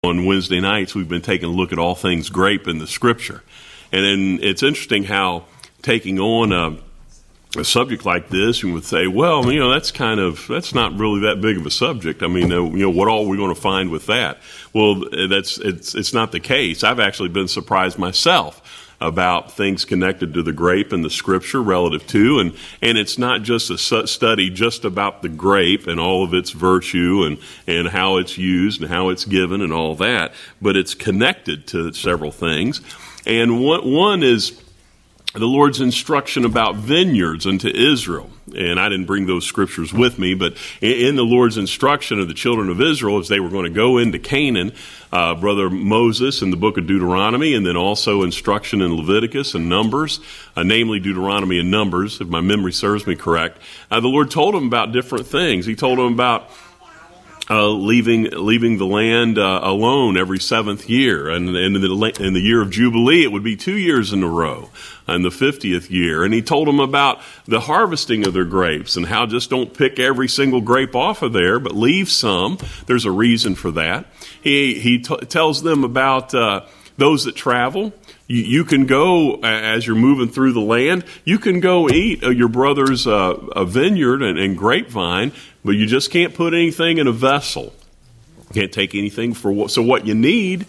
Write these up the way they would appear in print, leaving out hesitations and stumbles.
On Wednesday nights, we've been taking a look at all things grape in the Scripture. And then it's interesting how taking on a subject like this, you would say, well, that's not really that big of a subject. I mean, what all are we going to find with that? Well, it's not the case. I've actually been surprised myself about things connected to the grape and the Scripture relative to, and it's not just a study just about the grape and all of its virtue and how it's used and how it's given and all that, but it's connected to several things. And one is the Lord's instruction about vineyards unto Israel. And I didn't bring those scriptures with me, but in the Lord's instruction of the children of Israel as they were going to go into Canaan, Brother Moses in the book of Deuteronomy, and then also instruction in Leviticus and Numbers, namely Deuteronomy and Numbers, if my memory serves me correct, the Lord told them about different things. He told them about leaving the land alone every seventh year, and in the year of Jubilee it would be 2 years in a row, and the 50th year. And he told them about the harvesting of their grapes and how just don't pick every single grape off of there, but leave some. There's a reason for that. He tells them about those that travel. You can go, as you're moving through the land, you can go eat your brother's a vineyard and grapevine, but you just can't put anything in a vessel. You can't take anything so what you need,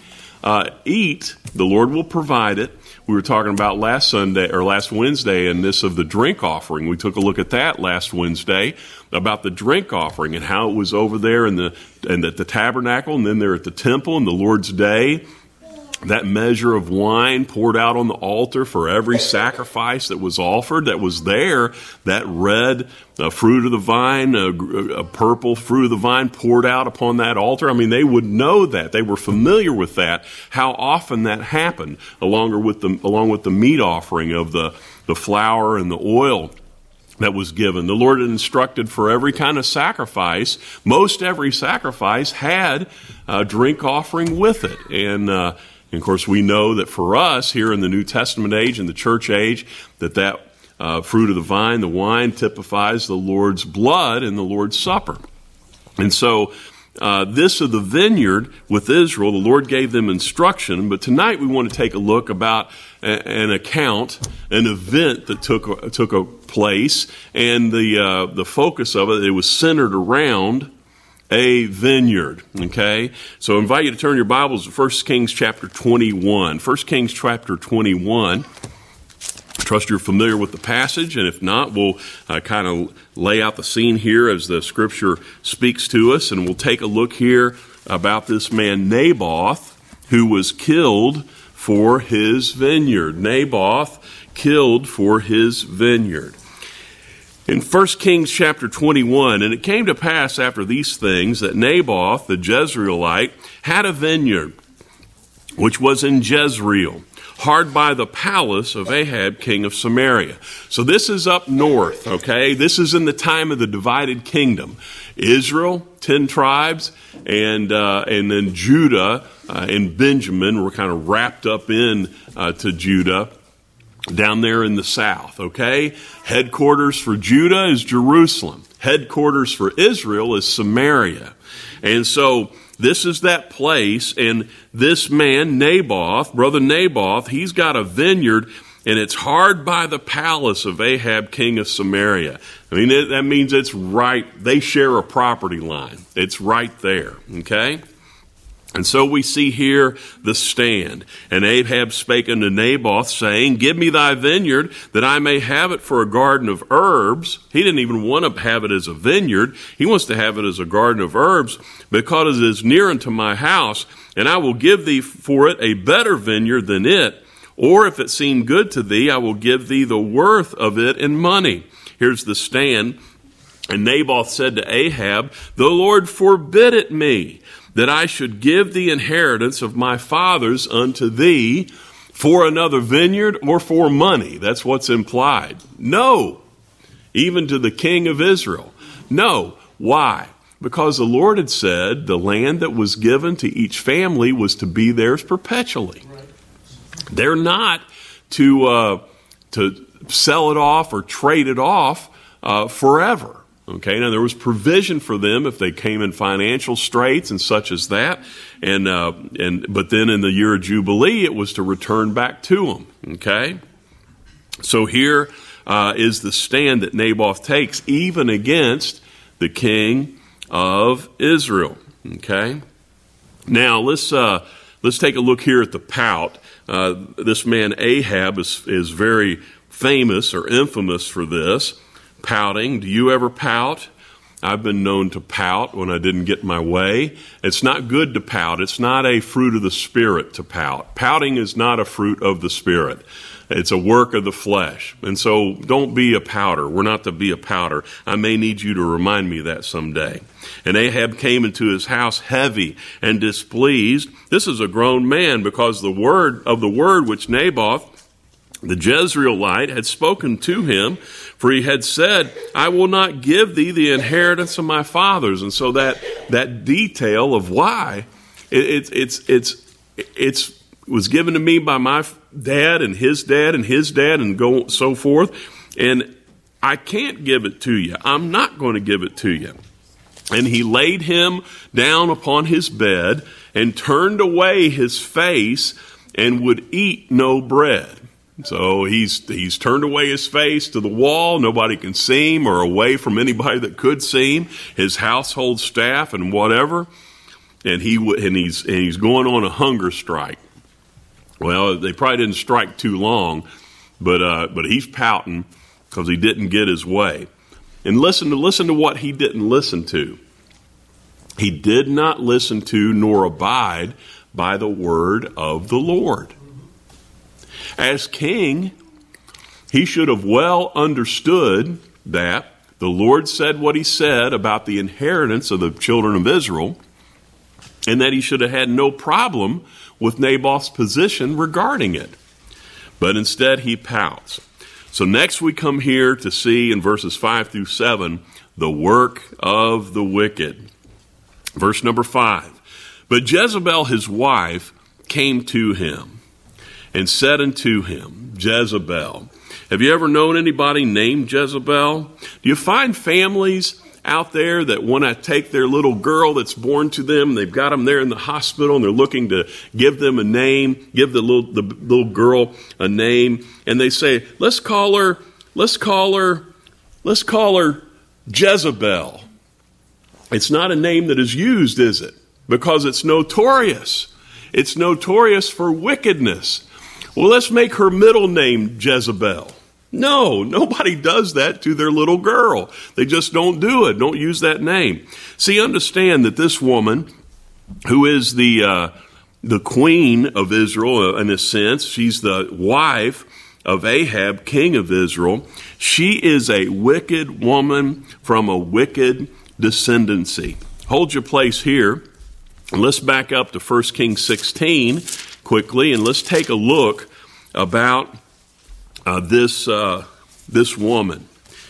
eat. The Lord will provide it. We were talking about last Wednesday, and this of the drink offering. We took a look at that last Wednesday about the drink offering and how it was over there at the tabernacle, and then there at the temple in the Lord's Day. That measure of wine poured out on the altar for every sacrifice that was offered, that was there, that red fruit of the vine, a purple fruit of the vine poured out upon that altar. I mean, they would know that. They were familiar with that, how often that happened, along with the meat offering of the flour and the oil that was given. The Lord had instructed for every kind of sacrifice. Most every sacrifice had a drink offering with it. And of course, we know that for us here in the New Testament age and the church age, that fruit of the vine, the wine, typifies the Lord's blood in the Lord's Supper. And so this of the vineyard with Israel, the Lord gave them instruction. But tonight we want to take a look about an event that took a place, and the focus of it was centered around a vineyard. Okay, so I invite you to turn your Bibles to 1 Kings chapter 21. 1 Kings chapter 21. I trust you're familiar with the passage, and if not, we'll kind of lay out the scene here as the Scripture speaks to us, and we'll take a look here about this man Naboth, who was killed for his vineyard. Naboth killed for his vineyard. In 1 Kings chapter 21, and it came to pass after these things that Naboth the Jezreelite had a vineyard, which was in Jezreel, hard by the palace of Ahab, king of Samaria. So this is up north, okay? This is in the time of the divided kingdom. Israel, 10 tribes, and then Judah and Benjamin were kind of wrapped up in to Judah, down there in the south, okay? Headquarters for Judah is Jerusalem. Headquarters for Israel is Samaria. And so this is that place, and this man, Naboth, brother Naboth, he's got a vineyard, and it's hard by the palace of Ahab, king of Samaria. I mean, that means it's right. They share a property line. It's right there, okay? And so we see here the stand. And Ahab spake unto Naboth, saying, Give me thy vineyard, that I may have it for a garden of herbs. He didn't even want to have it as a vineyard. He wants to have it as a garden of herbs, because it is near unto my house, and I will give thee for it a better vineyard than it. Or if it seem good to thee, I will give thee the worth of it in money. Here's the stand. And Naboth said to Ahab, The Lord forbid it me, that I should give the inheritance of my fathers unto thee for another vineyard or for money. That's what's implied. No, even to the king of Israel. No. Why? Because the Lord had said the land that was given to each family was to be theirs perpetually. They're not to sell it off or trade it off forever. Okay, now there was provision for them if they came in financial straits and such as that, but then in the year of Jubilee it was to return back to them. Okay, so here is the stand that Naboth takes, even against the king of Israel. Okay, now let's take a look here at the pout. This man Ahab is very famous or infamous for this. Pouting. Do you ever pout? I've been known to pout when I didn't get my way. It's not good to pout. It's not a fruit of the Spirit to pout. Pouting is not a fruit of the Spirit. It's a work of the flesh. And so don't be a pouter. We're not to be a pouter. I may need you to remind me of that someday. And Ahab came into his house heavy and displeased. This is a grown man, because the word which Naboth, the Jezreelite, had spoken to him, for he had said, I will not give thee the inheritance of my fathers. And so that detail of why it was given to me by my dad and his dad and his dad and so forth, and I can't give it to you. I'm not going to give it to you. And he laid him down upon his bed and turned away his face and would eat no bread. So he's turned away his face to the wall. Nobody can see him, or away from anybody that could see him, his household staff and whatever. And he's going on a hunger strike. Well, they probably didn't strike too long, but he's pouting because he didn't get his way. And listen to what he didn't listen to. He did not listen to nor abide by the word of the Lord. As king, he should have well understood that the Lord said what he said about the inheritance of the children of Israel, and that he should have had no problem with Naboth's position regarding it. But instead he pouts. So next we come here to see in verses 5 through 7, the work of the wicked. Verse number 5. But Jezebel his wife came to him and said unto him, Jezebel. Have you ever known anybody named Jezebel? Do you find families out there that want to take their little girl that's born to them, they've got them there in the hospital, and they're looking to give them a name, give the little girl a name, and they say, let's call her Jezebel. It's not a name that is used, is it? Because it's notorious. It's notorious for wickedness. Well, let's make her middle name Jezebel. No, nobody does that to their little girl. They just don't do it. Don't use that name. See, understand that this woman, who is the queen of Israel in a sense, she's the wife of Ahab, king of Israel. She is a wicked woman from a wicked descendancy. Hold your place here. And let's back up to 1 Kings 16 quickly, and let's take a look about this woman.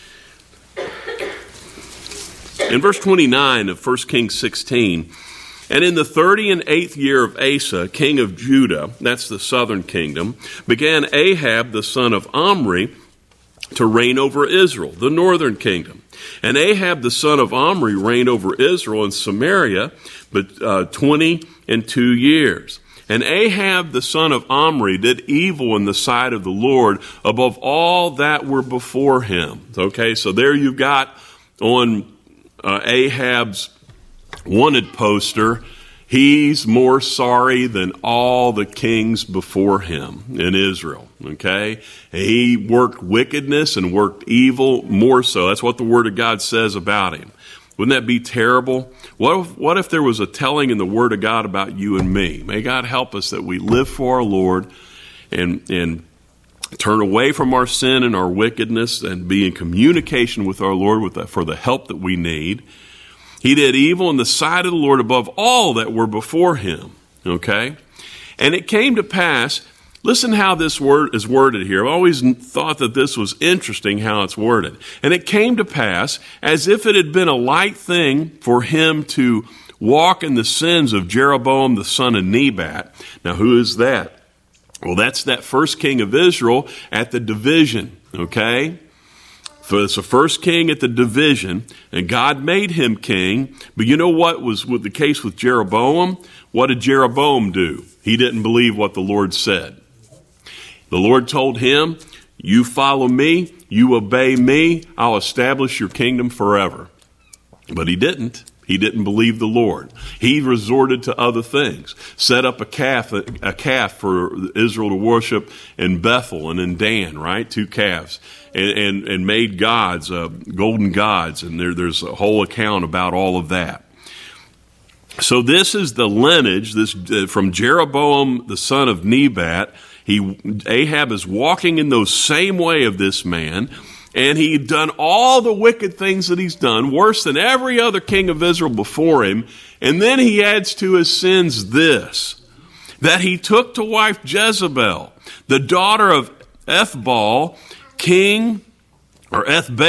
In verse 29 of 1 Kings 16, and in the 38th year of Asa, king of Judah, that's the southern kingdom, began Ahab the son of Omri to reign over Israel, the northern kingdom. And Ahab the son of Omri reigned over Israel in Samaria but 22 years. And Ahab the son of Omri did evil in the sight of the Lord above all that were before him. Okay, so there you've got on Ahab's wanted poster, he's more sorry than all the kings before him in Israel. Okay, he worked wickedness and worked evil more so. That's what the Word of God says about him. Wouldn't that be terrible? What if there was a telling in the Word of God about you and me? May God help us that we live for our Lord and turn away from our sin and our wickedness and be in communication with our Lord for the help that we need. He did evil in the sight of the Lord above all that were before him. Okay? And it came to pass, listen how this word is worded here. I've always thought that this was interesting how it's worded. And it came to pass, as if it had been a light thing for him to walk in the sins of Jeroboam the son of Nebat. Now, who is that? Well, that's that first king of Israel at the division, okay? For it's the first king at the division, and God made him king. But you know what was the case with Jeroboam? What did Jeroboam do? He didn't believe what the Lord said. The Lord told him, you follow me, you obey me, I'll establish your kingdom forever. But he didn't. He didn't believe the Lord. He resorted to other things, set up a calf for Israel to worship in Bethel and in Dan, right? 2 calves, and made gods, golden gods, and there's a whole account about all of that. So this is the lineage, from Jeroboam, the son of Nebat. Ahab is walking in the same way of this man. And he'd done all the wicked things that he's done, worse than every other king of Israel before him. And then he adds to his sins this, that he took to wife Jezebel, the daughter of Ethbaal, king of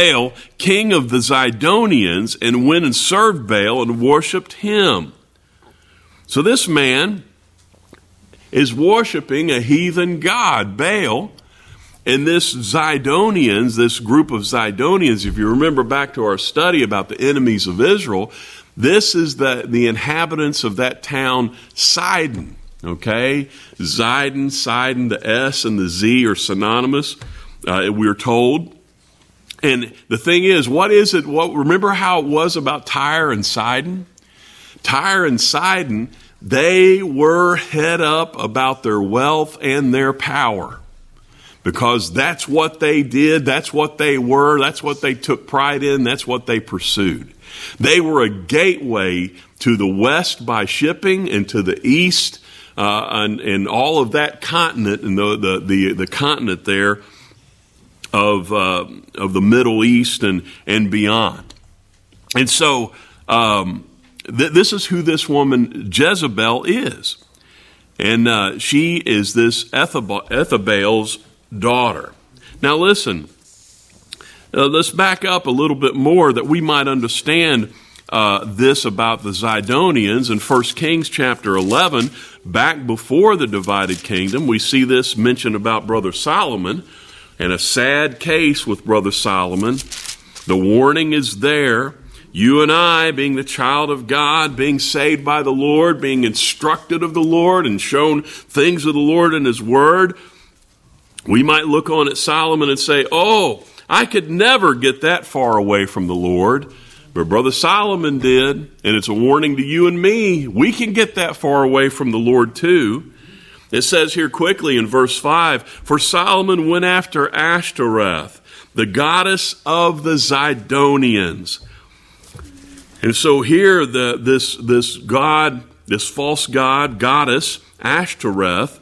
the Zidonians, and went and served Baal and worshiped him. So this man is worshiping a heathen god, Baal. And this Zidonians, this group of Zidonians, if you remember back to our study about the enemies of Israel, this is the inhabitants of that town, Sidon. Okay? Sidon, the S and the Z are synonymous, we're told. And the thing is, what is it? Remember how it was about Tyre and Sidon? Tyre and Sidon, they were head up about their wealth and their power. Because that's what they did, that's what they were, that's what they took pride in, that's what they pursued. They were a gateway to the west by shipping and to the east and all of that continent and the continent there of the Middle East and beyond. And so this is who this woman Jezebel is. And she is this Ethabaal's daughter. Now listen, let's back up a little bit more that we might understand this about the Zidonians. In 1 Kings chapter 11, back before the divided kingdom, we see this mentioned about Brother Solomon, and a sad case with Brother Solomon. The warning is there. You and I, being the child of God, being saved by the Lord, being instructed of the Lord and shown things of the Lord in His Word, we might look on at Solomon and say, oh, I could never get that far away from the Lord. But Brother Solomon did, and it's a warning to you and me. We can get that far away from the Lord too. It says here quickly in verse 5, for Solomon went after Ashtoreth, the goddess of the Zidonians. And so here this false goddess, Ashtoreth,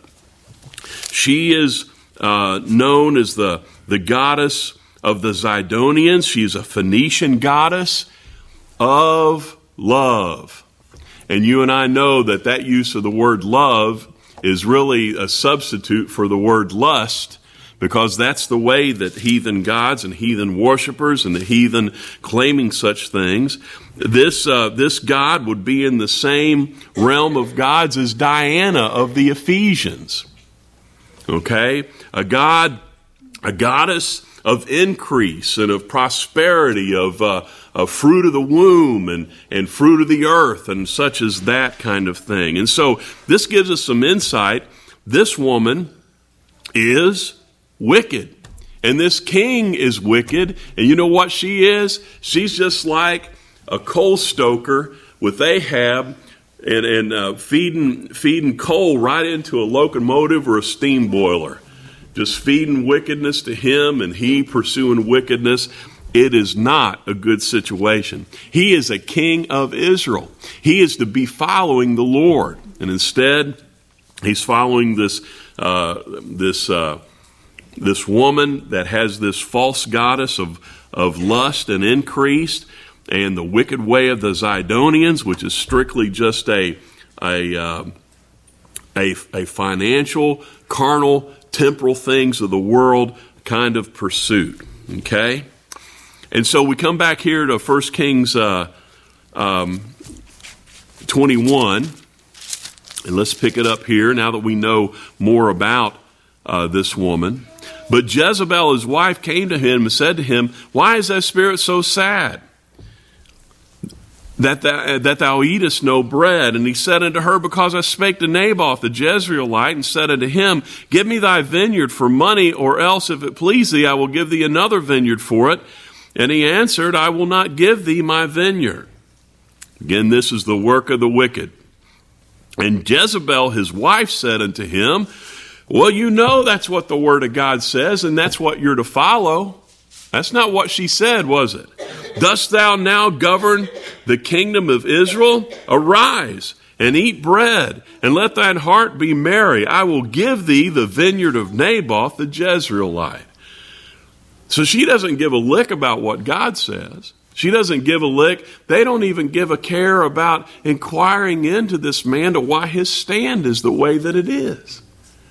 she is known as the goddess of the Zidonians. She's a Phoenician goddess of love. And you and I know that use of the word love is really a substitute for the word lust, because that's the way that heathen gods and heathen worshipers and the heathen claiming such things, this god would be in the same realm of gods as Diana of the Ephesians. Okay? A goddess of increase and of prosperity, of fruit of the womb and fruit of the earth and such as that kind of thing. And so this gives us some insight. This woman is wicked. And this king is wicked. And you know what she is? She's just like a coal stoker with Ahab and feeding coal right into a locomotive or a steam boiler. Just feeding wickedness to him and he pursuing wickedness. It is not a good situation. He is a king of Israel. He is to be following the Lord. And instead, he's following this woman that has this false goddess of lust and increase, and the wicked way of the Zidonians, which is strictly just a financial, carnal, temporal things of the world kind of pursuit. Okay? And so we come back here to 1 Kings 21, and let's pick it up here now that we know more about this woman. But Jezebel, his wife, came to him and said to him, why is thy spirit so sad, that thou eatest no bread? And he said unto her, because I spake to Naboth the Jezreelite, and said unto him, give me thy vineyard for money, or else, if it please thee, I will give thee another vineyard for it. And he answered, I will not give thee my vineyard. Again, this is the work of the wicked. And Jezebel, his wife, said unto him, well, you know that's what the word of God says, and that's what you're to follow. That's not what she said, was it? Dost thou now govern the kingdom of Israel? Arise and eat bread, and let thine heart be merry. I will give thee the vineyard of Naboth the Jezreelite. So she doesn't give a lick about what God says. She doesn't give a lick. They don't even give a care about inquiring into this man to why his stand is the way that it is.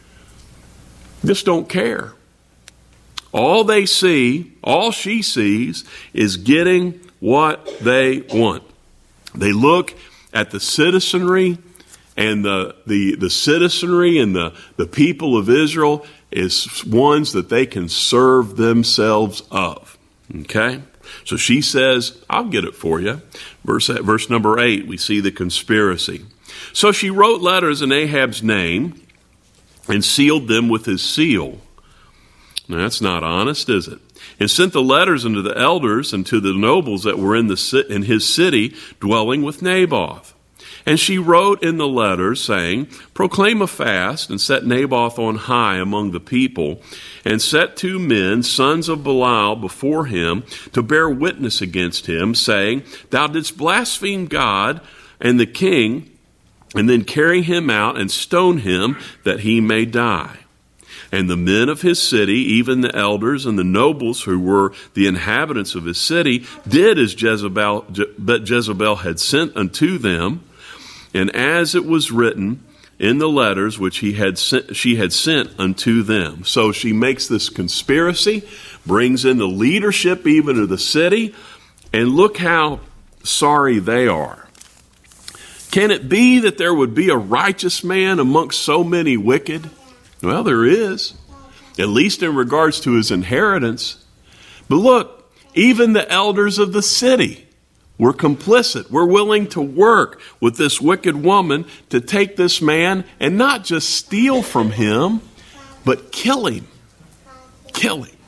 Just don't care. All they see, all she sees, is getting what they want. They look at the citizenry, and the citizenry and the people of Israel is ones that they can serve themselves of. Okay? So she says, I'll get it for you. Verse number 8, we see the conspiracy. So she wrote letters in Ahab's name and sealed them with his seal. Now, that's not honest, is it? And sent the letters unto the elders and to the nobles that were in his city, dwelling with Naboth. And she wrote in the letters, saying, proclaim a fast, and set Naboth on high among the people, and set 2 men, sons of Belial, before him, to bear witness against him, saying, thou didst blaspheme God and the king, and then carry him out and stone him, that he may die. And the men of his city, even the elders and the nobles who were the inhabitants of his city, did as Jezebel had sent unto them, and as it was written in the letters which she had sent unto them. So she makes this conspiracy, brings in the leadership even of the city, and look how sorry they are. Can it be that there would be a righteous man amongst so many wicked? Well, there is, at least in regards to his inheritance. But look, even the elders of the city were complicit. We're willing to work with this wicked woman to take this man and not just steal from him, but kill him. Kill him.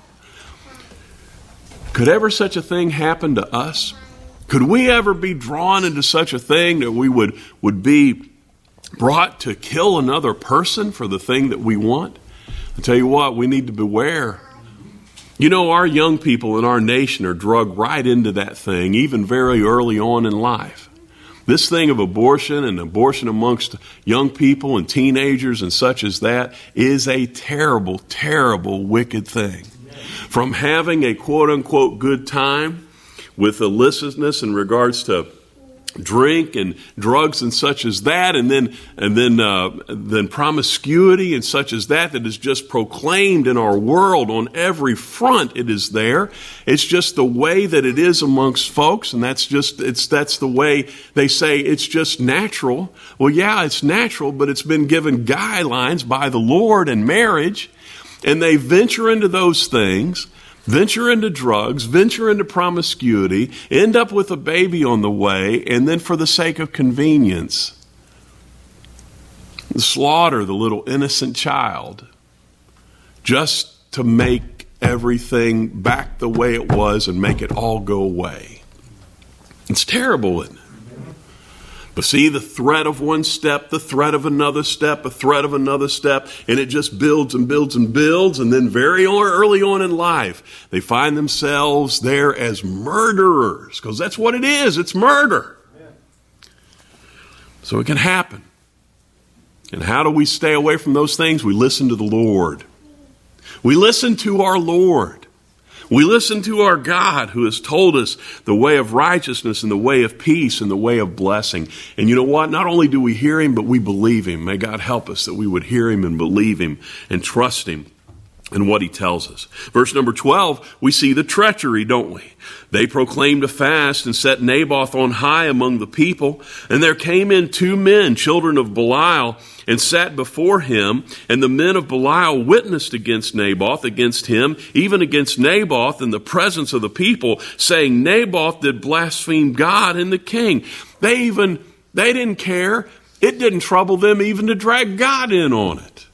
Could ever such a thing happen to us? Could we ever be drawn into such a thing that we would be brought to kill another person for the thing that we want? I tell you what, we need to beware. You know, our young people in our nation are drugged right into that thing, even very early on in life. This thing of abortion and abortion amongst young people and teenagers and such as that is a terrible, terrible, wicked thing. From having a quote-unquote good time with illicitness in regards to drink and drugs and such as that, and then promiscuity and such as that is just proclaimed in our world on every front. It is there. It's just the way that it is amongst folks, and that's the way they say it's just natural. Well, yeah, it's natural, but it's been given guidelines by the Lord in marriage, and they venture into those things. Venture into drugs, venture into promiscuity, end up with a baby on the way, and then for the sake of convenience, slaughter the little innocent child just to make everything back the way it was and make it all go away. It's terrible, isn't it? But see, the threat of one step, the threat of another step, a threat of another step, and it just builds and builds and builds, and then very early on in life, they find themselves there as murderers, because that's what it is. It's murder. So it can happen. And how do we stay away from those things? We listen to the Lord. We listen to our Lord. We listen to our God who has told us the way of righteousness and the way of peace and the way of blessing. And you know what? Not only do we hear him, but we believe him. May God help us that we would hear him and believe him and trust him and what he tells us. Verse number 12, we see the treachery, don't we? They proclaimed a fast and set Naboth on high among the people. And there came in 2 men, children of Belial, and sat before him. And the men of Belial witnessed against Naboth, against him, even against Naboth in the presence of the people, saying, Naboth did blaspheme God and the king. They didn't care. It didn't trouble them even to drag God in on it.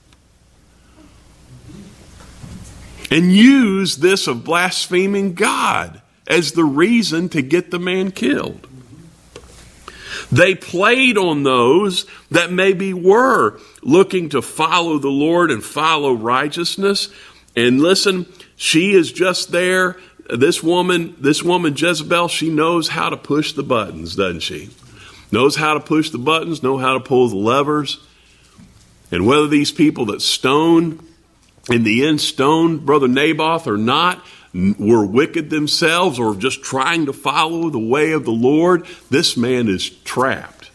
And use this of blaspheming God as the reason to get the man killed. They played on those that maybe were looking to follow the Lord and follow righteousness. And listen, she is just there. This woman Jezebel, she knows how to push the buttons, doesn't she? Knows how to push the buttons, know how to pull the levers. And whether these people that stoned, in the end stoned Brother Naboth or not, were wicked themselves or just trying to follow the way of the Lord, this man is trapped.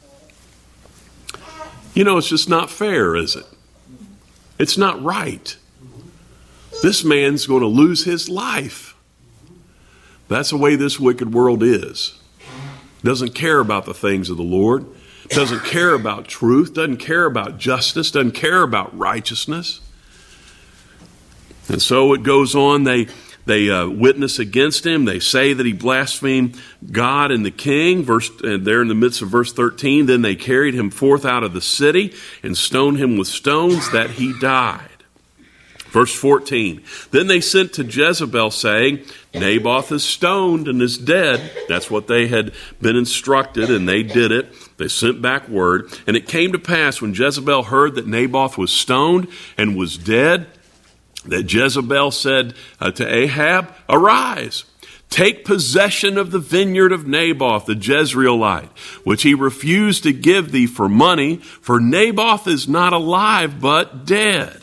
You know, it's just not fair, is it? It's not right. This man's going to lose his life. That's the way this wicked world is. Doesn't care about the things of the Lord. Doesn't care about truth. Doesn't care about justice. Doesn't care about righteousness. And so it goes on. They witness against him. They say that he blasphemed God and the king. There in the midst of verse 13, then they carried him forth out of the city and stoned him with stones that he died. Verse 14, then they sent to Jezebel saying, Naboth is stoned and is dead. That's what they had been instructed, and they did it. They sent back word. And it came to pass when Jezebel heard that Naboth was stoned and was dead, that Jezebel said to Ahab, arise, take possession of the vineyard of Naboth the Jezreelite, which he refused to give thee for money, for Naboth is not alive but dead.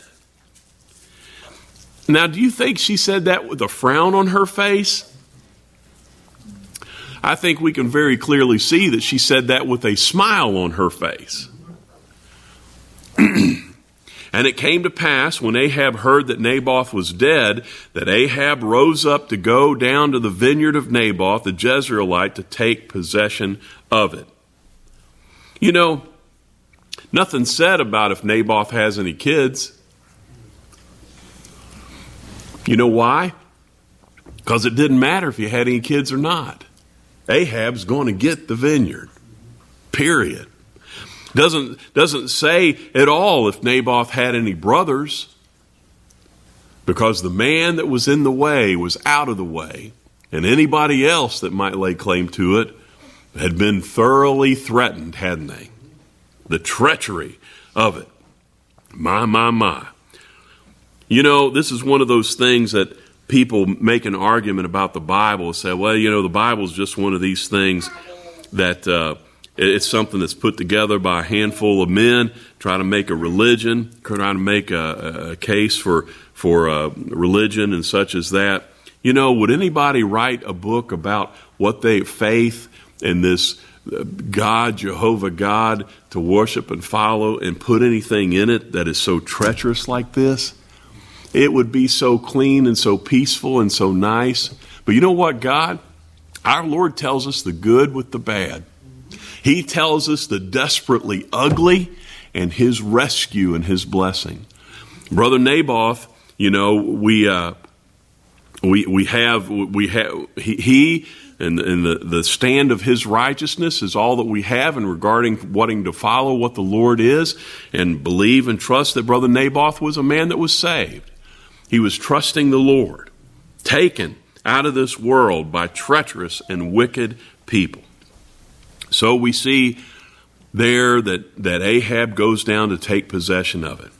Now, do you think she said that with a frown on her face? I think we can very clearly see that she said that with a smile on her face. And it came to pass, when Ahab heard that Naboth was dead, that Ahab rose up to go down to the vineyard of Naboth, the Jezreelite, to take possession of it. You know, nothing said about if Naboth has any kids. You know why? Because it didn't matter if he had any kids or not. Ahab's going to get the vineyard. Period. Doesn't say at all if Naboth had any brothers, because the man that was in the way was out of the way, and anybody else that might lay claim to it had been thoroughly threatened, hadn't they? The treachery of it. My. You know, this is one of those things that people make an argument about the Bible and say, well, you know, the Bible's just one of these things that it's something that's put together by a handful of men, trying to make a religion, trying to make a case for religion and such as that. You know, would anybody write a book about what they faith in this God, Jehovah God, to worship and follow, and put anything in it that is so treacherous like this? It would be so clean and so peaceful and so nice. But you know what, God? Our Lord tells us the good with the bad. He tells us the desperately ugly and his rescue and his blessing. Brother Naboth, you know, he and the stand of his righteousness is all that we have in regarding wanting to follow what the Lord is and believe and trust that Brother Naboth was a man that was saved. He was trusting the Lord, taken out of this world by treacherous and wicked people. So we see there that Ahab goes down to take possession of it.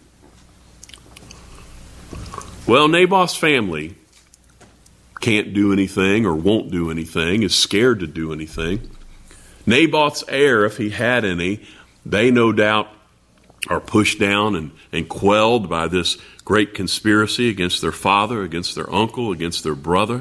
Well, Naboth's family can't do anything or won't do anything, is scared to do anything. Naboth's heir, if he had any, they no doubt are pushed down and quelled by this great conspiracy against their father, against their uncle, against their brother.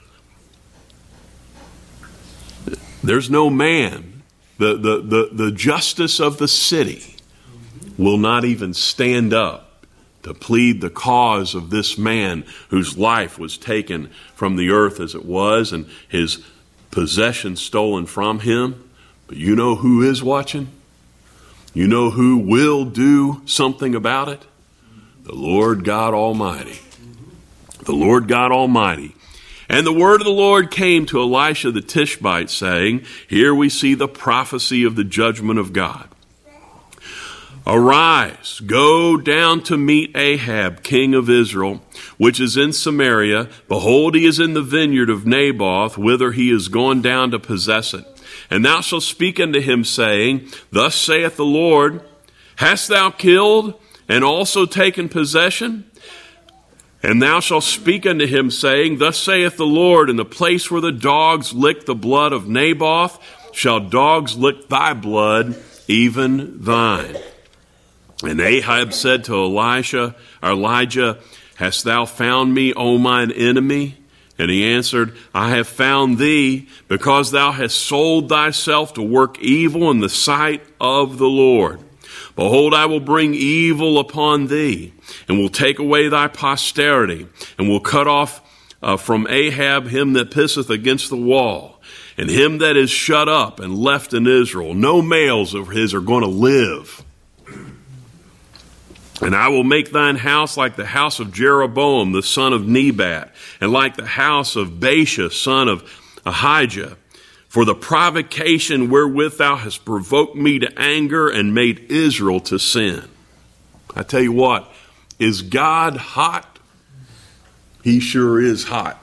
There's no man. The justice of the city will not even stand up to plead the cause of this man whose life was taken from the earth as it was and his possessions stolen from him. But you know who is watching? You know who will do something about it? The Lord God Almighty. The Lord God Almighty. And the word of the Lord came to Elisha the Tishbite, saying, here we see the prophecy of the judgment of God. Arise, go down to meet Ahab, king of Israel, which is in Samaria. Behold, he is in the vineyard of Naboth, whither he is gone down to possess it. And thou shalt speak unto him, saying, thus saith the Lord, hast thou killed and also taken possession? And thou shalt speak unto him, saying, thus saith the Lord, in the place where the dogs licked the blood of Naboth, shall dogs lick thy blood, even thine. And Ahab said to Elijah, hast thou found me, O mine enemy? And he answered, I have found thee, because thou hast sold thyself to work evil in the sight of the Lord. Behold, I will bring evil upon thee, and will take away thy posterity, and will cut off from Ahab him that pisseth against the wall, and him that is shut up and left in Israel. No males of his are going to live. And I will make thine house like the house of Jeroboam, the son of Nebat, and like the house of Baasha, son of Ahijah, for the provocation wherewith thou hast provoked me to anger and made Israel to sin. I tell you what, is God hot? He sure is hot.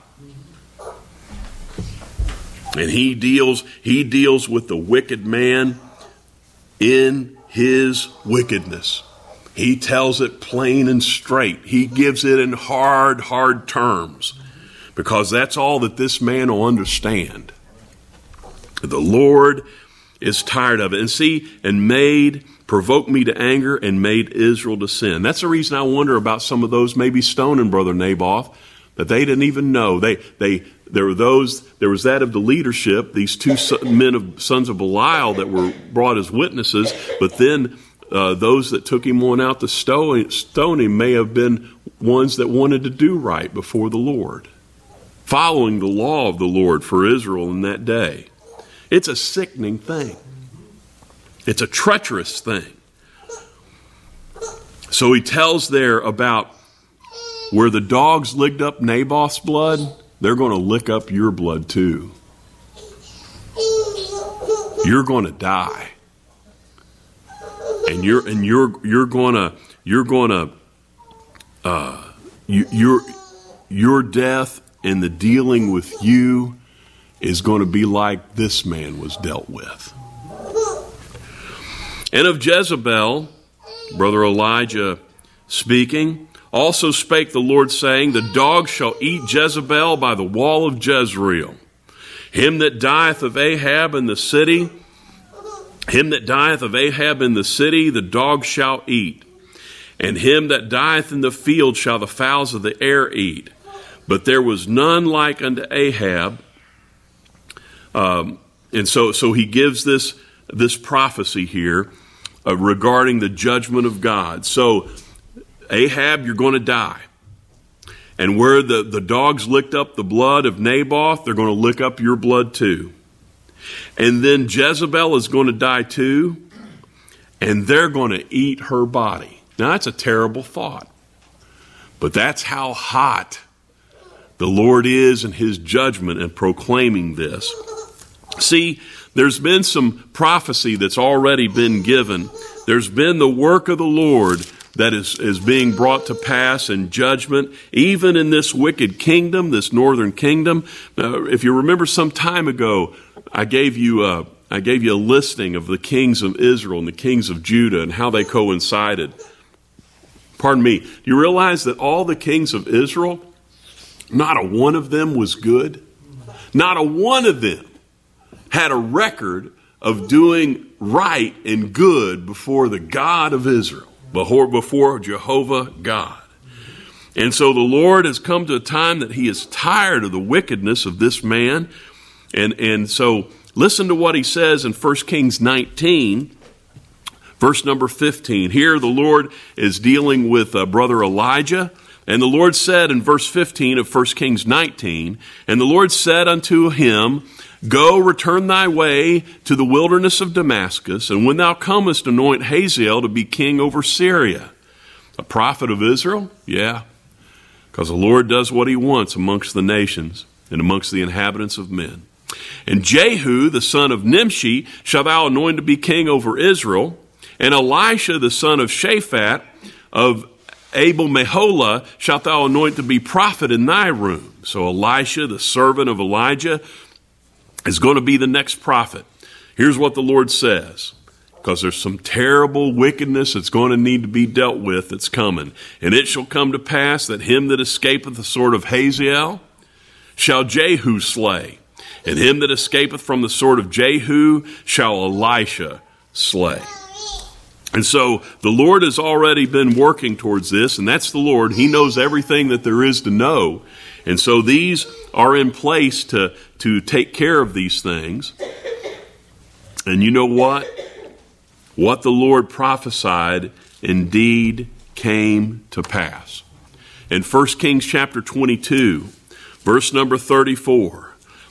And he deals with the wicked man in his wickedness. He tells it plain and straight. He gives it in hard terms, because that's all that this man will understand. The Lord is tired of it. And provoked me to anger and made Israel to sin. That's the reason I wonder about some of those maybe stoning Brother Naboth, that they didn't even know. There was that of the leadership, these two sons of Belial that were brought as witnesses, but then those that took him on out to stone him may have been ones that wanted to do right before the Lord, following the law of the Lord for Israel in that day. It's a sickening thing. It's a treacherous thing. So he tells there about where the dogs licked up Naboth's blood, they're going to lick up your blood too. You're going to die. And your death and the dealing with you is going to be like this man was dealt with. And of Jezebel, Brother Elijah speaking, also spake the Lord, saying, the dogs shall eat Jezebel by the wall of Jezreel. Him that dieth of Ahab in the city, the dog shall eat. And him that dieth in the field shall the fowls of the air eat. But there was none like unto Ahab. And so he gives this prophecy here regarding the judgment of God. So Ahab, you're going to die. And where the dogs licked up the blood of Naboth, they're going to lick up your blood too. And then Jezebel is going to die too, and they're going to eat her body. Now that's a terrible thought, but that's how hot the Lord is in his judgment and proclaiming this. See, there's been some prophecy that's already been given. There's been the work of the Lord that is being brought to pass in judgment, even in this wicked kingdom, this northern kingdom. If you remember some time ago, I gave you a listing of the kings of Israel and the kings of Judah and how they coincided. Pardon me. Do you realize that all the kings of Israel, not a one of them was good? Not a one of them had a record of doing right and good before the God of Israel, before Jehovah God. And so the Lord has come to a time that he is tired of the wickedness of this man. And so listen to what he says in 1 Kings 19, Verse number 15. Here the Lord is dealing with brother Elijah. And the Lord said in verse 15 of 1 Kings 19, and the Lord said unto him, Go, return thy way to the wilderness of Damascus, and when thou comest, anoint Hazael to be king over Syria. A prophet of Israel? Yeah, because the Lord does what he wants amongst the nations and amongst the inhabitants of men. And Jehu, the son of Nimshi, shalt thou anoint to be king over Israel, and Elisha, the son of Shaphat of Abel-Meholah, shalt thou anoint to be prophet in thy room. So Elisha, the servant of Elijah, is going to be the next prophet. Here's what the Lord says, because there's some terrible wickedness that's going to need to be dealt with that's coming. And it shall come to pass that him that escapeth the sword of Hazael shall Jehu slay, and him that escapeth from the sword of Jehu shall Elisha slay. And so the Lord has already been working towards this, and that's the Lord. He knows everything that there is to know. And so these are in place to take care of these things. And you know what? What the Lord prophesied indeed came to pass. In 1 Kings chapter 22, verse number 34,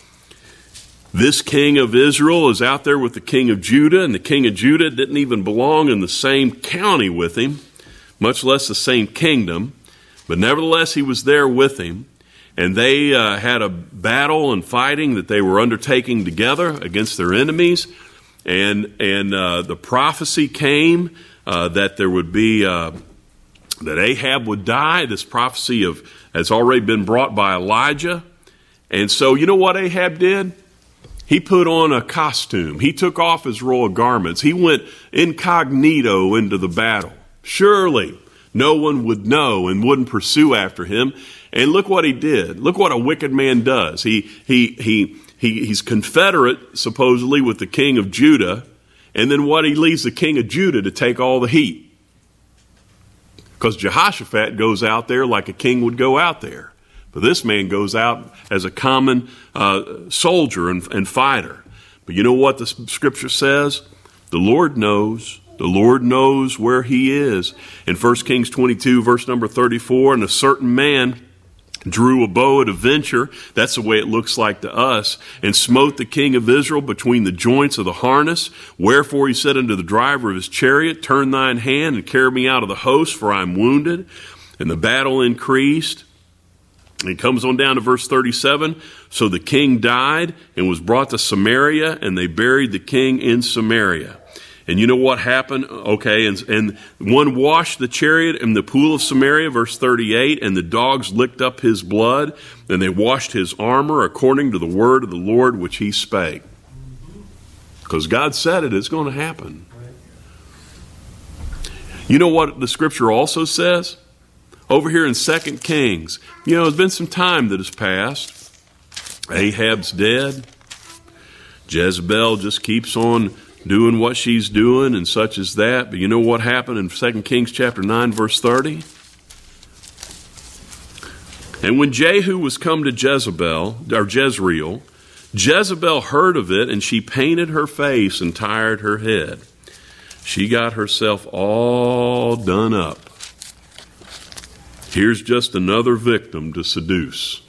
this king of Israel is out there with the king of Judah, and the king of Judah didn't even belong in the same county with him, much less the same kingdom. But nevertheless, he was there with him, and they had a battle and fighting that they were undertaking together against their enemies. And the prophecy came that there would be that Ahab would die. This prophecy has already been brought by Elijah. And so you know what Ahab did? He put on a costume. He took off his royal garments. He went incognito into the battle. Surely no one would know and wouldn't pursue after him. And look what he did. Look what a wicked man does. He's confederate, supposedly, with the king of Judah. And then what? He leaves the king of Judah to take all the heat. Because Jehoshaphat goes out there like a king would go out there. But this man goes out as a common soldier and fighter. But you know what the scripture says? The Lord knows. The Lord knows where he is. In 1 Kings 22, verse number 34, and a certain man drew a bow at a venture, that's the way it looks like to us, and smote the king of Israel between the joints of the harness. Wherefore he said unto the driver of his chariot, Turn thine hand and carry me out of the host, for I am wounded. And the battle increased. And it comes on down to verse 37. So the king died and was brought to Samaria, and they buried the king in Samaria. And you know what happened? Okay, and one washed the chariot in the pool of Samaria, verse 38, and the dogs licked up his blood, and they washed his armor according to the word of the Lord which he spake. Because God said it, it's going to happen. You know what the scripture also says? Over here in 2 Kings, there's been some time that has passed. Ahab's dead. Jezebel just keeps on doing what she's doing and such as that. But you know what happened in 2 Kings chapter 9, verse 30? And when Jehu was come to Jezreel, Jezebel heard of it, and she painted her face and tired her head. She got herself all done up. Here's just another victim to seduce.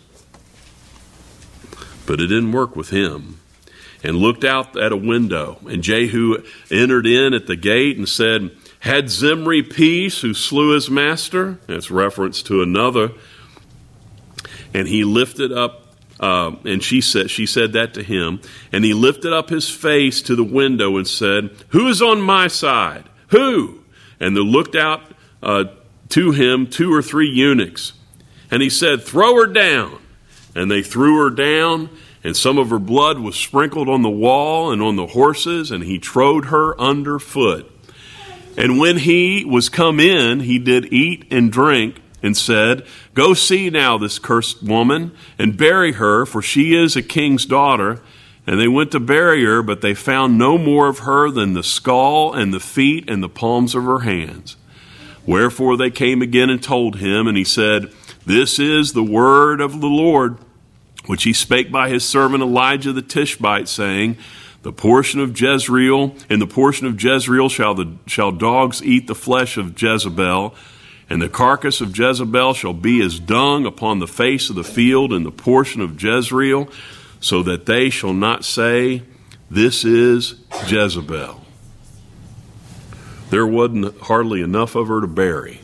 But it didn't work with him. And looked out at a window. And Jehu entered in at the gate and said, Had Zimri peace who slew his master? That's reference to another. And he lifted up, and she said that to him. And he lifted up his face to the window and said, Who is on my side? Who? And there looked out to him 2 or 3 eunuchs. And he said, Throw her down. And they threw her down, and some of her blood was sprinkled on the wall and on the horses, and he trode her underfoot. And when he was come in, he did eat and drink, and said, Go see now this cursed woman, and bury her, for she is a king's daughter. And they went to bury her, but they found no more of her than the skull and the feet and the palms of her hands. Wherefore they came again and told him, and he said, This is the word of the Lord, which he spake by his servant Elijah the Tishbite, saying, The portion of Jezreel, in the portion of Jezreel shall dogs eat the flesh of Jezebel, and the carcass of Jezebel shall be as dung upon the face of the field in the portion of Jezreel, so that they shall not say, this is Jezebel. There wasn't hardly enough of her to bury.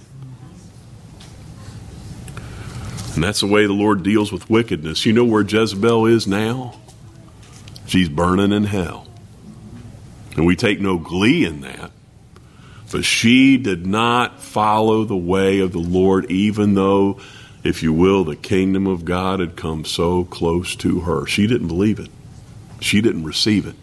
And that's the way the Lord deals with wickedness. You know where Jezebel is now? She's burning in hell. And we take no glee in that. But she did not follow the way of the Lord, even though, if you will, the kingdom of God had come so close to her. She didn't believe it. She didn't receive it.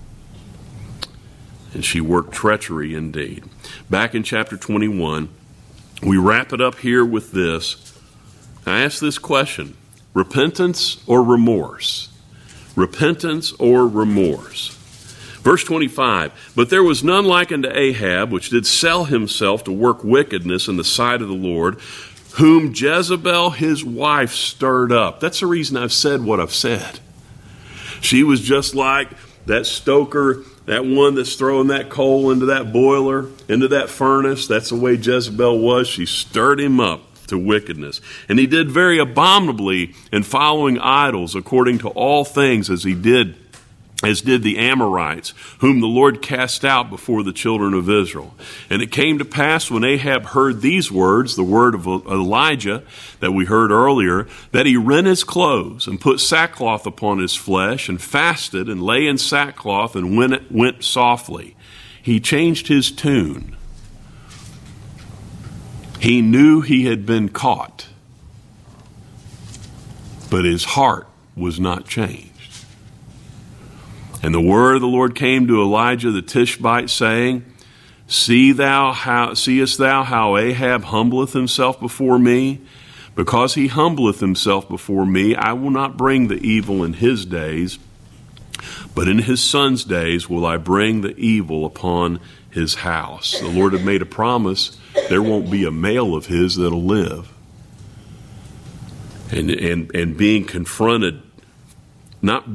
And she worked treachery indeed. Back in chapter 21, we wrap it up here with this. I ask this question: repentance or remorse? Repentance or remorse? Verse 25, but there was none like unto Ahab, which did sell himself to work wickedness in the sight of the Lord, whom Jezebel his wife stirred up. That's the reason I've said what I've said. She was just like that stoker, that one that's throwing that coal into that boiler, into that furnace. That's the way Jezebel was. She stirred him up to wickedness. And he did very abominably in following idols, according to all things as did the Amorites, whom the Lord cast out before the children of Israel. And it came to pass when Ahab heard these words, the word of Elijah that we heard earlier, that he rent his clothes and put sackcloth upon his flesh and fasted and lay in sackcloth and went softly. He changed his tune. He knew he had been caught, but his heart was not changed. And the word of the Lord came to Elijah the Tishbite, saying, seest thou how Ahab humbleth himself before me? Because he humbleth himself before me, I will not bring the evil in his days, but in his son's days will I bring the evil upon his house. The Lord had made a promise, there won't be a male of his that'll live. And being confronted, not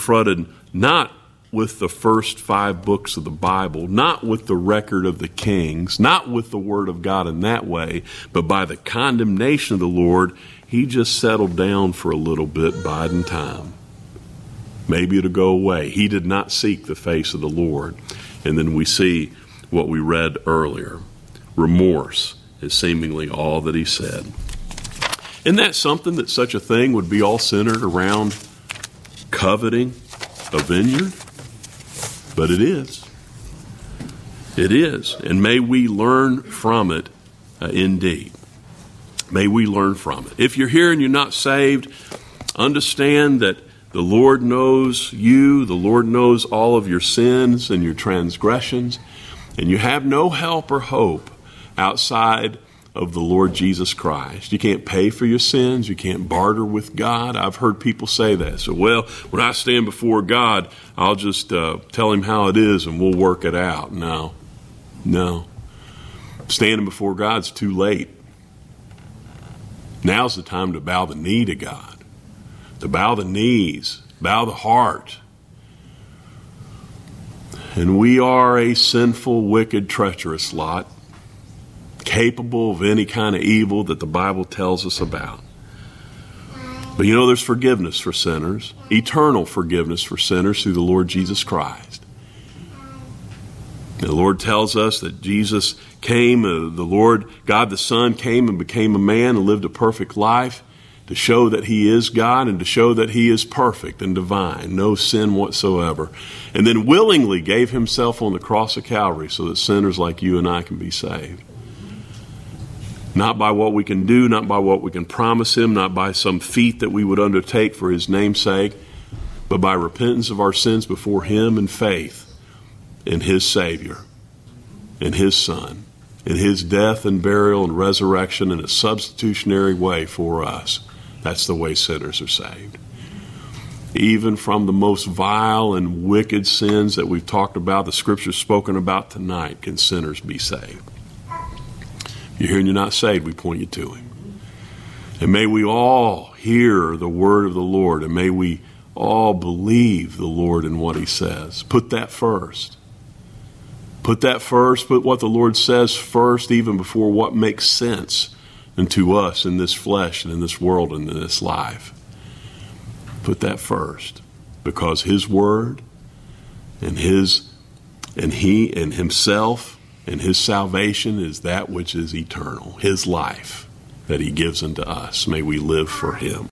with the first 5 books of the Bible, not with the record of the kings, not with the word of God in that way, but by the condemnation of the Lord, he just settled down for a little bit, biding time. Maybe it'll go away. He did not seek the face of the Lord. And then we see what we read earlier. Remorse is seemingly all that he said. Isn't that something, that such a thing would be all centered around coveting a vineyard? But it is. It is. And may we learn from it indeed. May we learn from it. If you're here and you're not saved, understand that the Lord knows you. The Lord knows all of your sins and your transgressions. And you have no help or hope outside of the Lord Jesus Christ. You can't pay for your sins. You can't barter with God. I've heard people say that. So, well, when I stand before God, I'll just tell him how it is and we'll work it out. No. Standing before God's too late. Now's the time to bow the knee to God. To bow the knees, bow the heart. And we are a sinful, wicked, treacherous lot, capable of any kind of evil that the Bible tells us about. But you know, there's forgiveness for sinners, eternal forgiveness for sinners through the Lord Jesus Christ. The Lord tells us that Jesus came, the Lord, God the Son came and became a man and lived a perfect life to show that he is God and to show that he is perfect and divine, no sin whatsoever. And then willingly gave himself on the cross of Calvary so that sinners like you and I can be saved. Not by what we can do, not by what we can promise him, not by some feat that we would undertake for his name's sake, but by repentance of our sins before him and faith in his Savior, in his Son, in his death and burial and resurrection in a substitutionary way for us. That's the way sinners are saved. Even from the most vile and wicked sins that we've talked about, the Scripture's spoken about tonight, can sinners be saved. If you're here and you're not saved, we point you to him. And may we all hear the word of the Lord, and may we Oh, believe the Lord in what he says. Put that first. Put that first. Put what the Lord says first, even before what makes sense unto us in this flesh and in this world and in this life. Put that first, because his word and he and himself and his salvation is that which is eternal, his life that he gives unto us. May we live for him.